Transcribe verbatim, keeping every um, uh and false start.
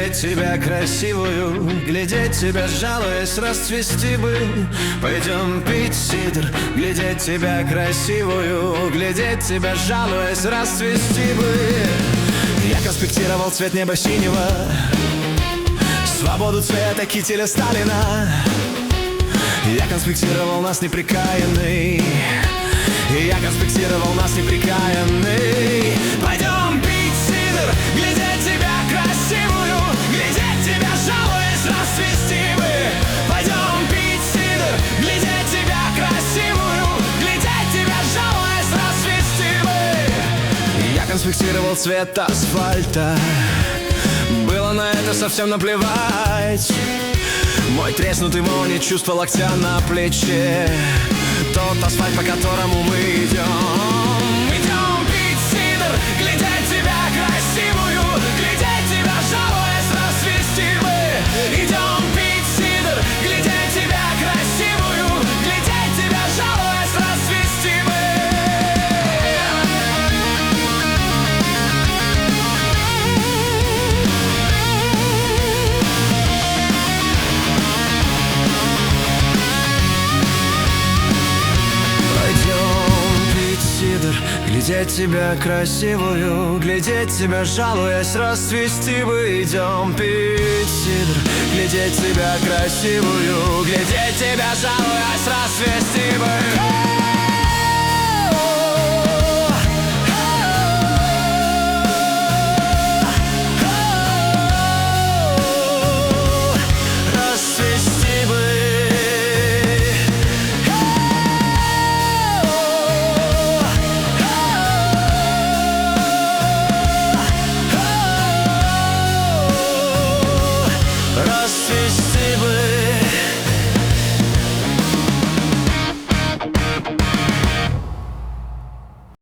глядеть тебя красивую, глядеть тебя, жалуясь, расцвести бы. Пойдем пить сидр, глядеть тебя красивую, глядеть тебя, жалуясь, расцвести бы. Я конспектировал цвет неба синего, свободу цвета кителя Сталина. Я конспектировал нас неприкаянный, я конспектировал нас неприкаянный. Пойдем пить сидр, глядеть тебя красивую, глядеть тебя, жалуясь, расцвести бы. Пойдем пить сидр, глядеть тебя красивую, глядеть тебя, жалуясь, расцвести бы. Я конспектировал цвет асфальта, было на это совсем наплевать. Мой треснутый молния, чувство локтя на плече, тот асфальт, по которому мы идем. Идем пить сидр, глядеть тебя красивую, глядеть тебя, жалуясь, расцвести бы. Идем пить сидр, глядеть тебя красивую, глядеть тебя, жалуясь, расцвести бы. Глядеть тебя красивую, глядеть тебя, жалуясь, расцвести бы. Идем пить сидр, глядеть тебя красивую, глядеть тебя, жалуясь, расцвести бы. Расцвести.